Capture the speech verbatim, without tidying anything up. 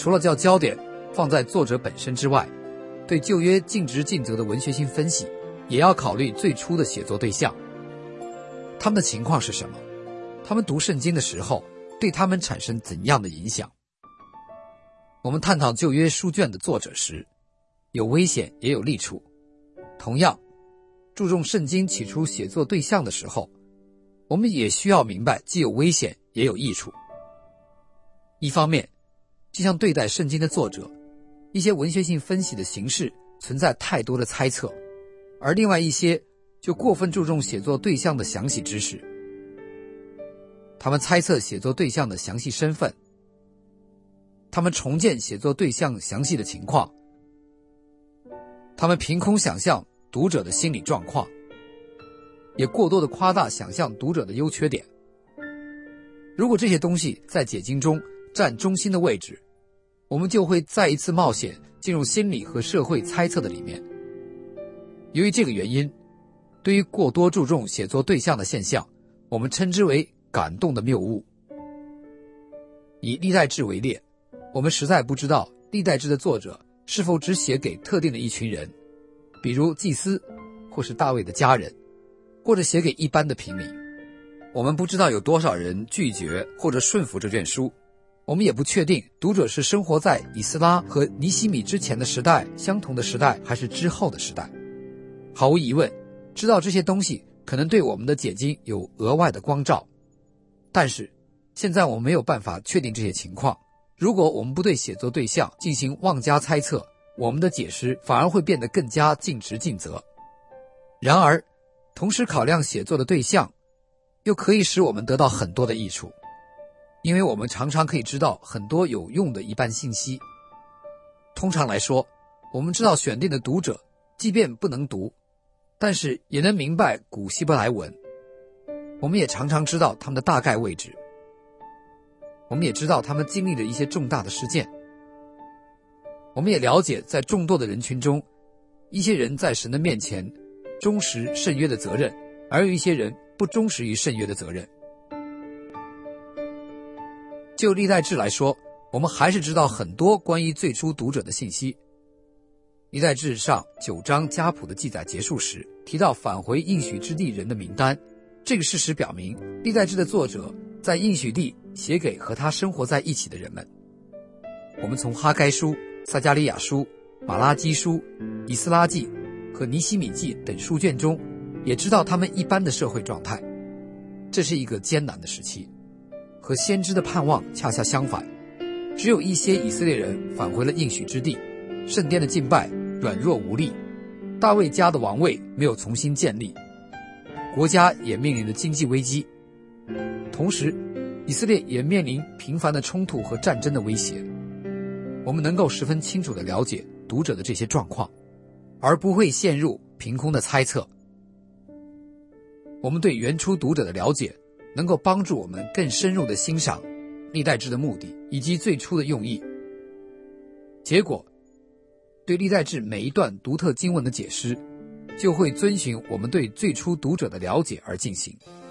除了将焦点放在作者本身之外，对旧约尽职尽责的文学性分析也要考虑最初的写作对象，他们的情况是什么，他们读圣经的时候对他们产生怎样的影响。我们探讨旧约书卷的作者时，有危险也有利处。同样，注重圣经起初写作对象的时候，我们也需要明白既有危险也有益处。一方面，就像对待圣经的作者，一些文学性分析的形式存在太多的猜测，而另外一些就过分注重写作对象的详细知识。他们猜测写作对象的详细身份，他们重建写作对象详细的情况，他们凭空想象读者的心理状况，也过多的夸大想象读者的优缺点。如果这些东西在解经中占中心的位置，我们就会再一次冒险进入心理和社会猜测的里面。由于这个原因，对于过多注重写作对象的现象，我们称之为感动的谬误。以历代志为例，我们实在不知道历代志的作者是否只写给特定的一群人，比如祭司或是大卫的家人，或者写给一般的平民。我们不知道有多少人拒绝或者顺服这卷书，我们也不确定读者是生活在以斯拉和尼希米之前的时代、相同的时代，还是之后的时代。毫无疑问，知道这些东西可能对我们的解经有额外的光照，但是现在我们没有办法确定这些情况。如果我们不对写作对象进行妄加猜测，我们的解释反而会变得更加尽职尽责。然而，同时考量写作的对象，又可以使我们得到很多的益处，因为我们常常可以知道很多有用的一般信息。通常来说，我们知道选定的读者即便不能读，但是也能明白古希伯来文。我们也常常知道他们的大概位置，我们也知道他们经历了一些重大的事件。我们也了解在众多的人群中，一些人在神的面前忠实圣约的责任，而有一些人不忠实于圣约的责任。就历代志来说，我们还是知道很多关于最初读者的信息。历代志上九章家谱的记载结束时，提到返回应许之地人的名单，这个事实表明历代志的作者在应许地写给和他生活在一起的人们。我们从哈该书、撒迦利亚书、马拉基书、以斯拉记和尼希米记等书卷中也知道他们一般的社会状态。这是一个艰难的时期，和先知的盼望恰恰相反，只有一些以色列人返回了应许之地，圣殿的敬拜软弱无力，大卫家的王位没有重新建立，国家也面临着经济危机，同时以色列也面临频繁的冲突和战争的威胁。我们能够十分清楚地了解读者的这些状况，而不会陷入凭空的猜测。我们对原初读者的了解能够帮助我们更深入地欣赏历代志的目的以及最初的用意。结果，对历代志每一段独特经文的解释就会遵循我们对最初读者的了解而进行。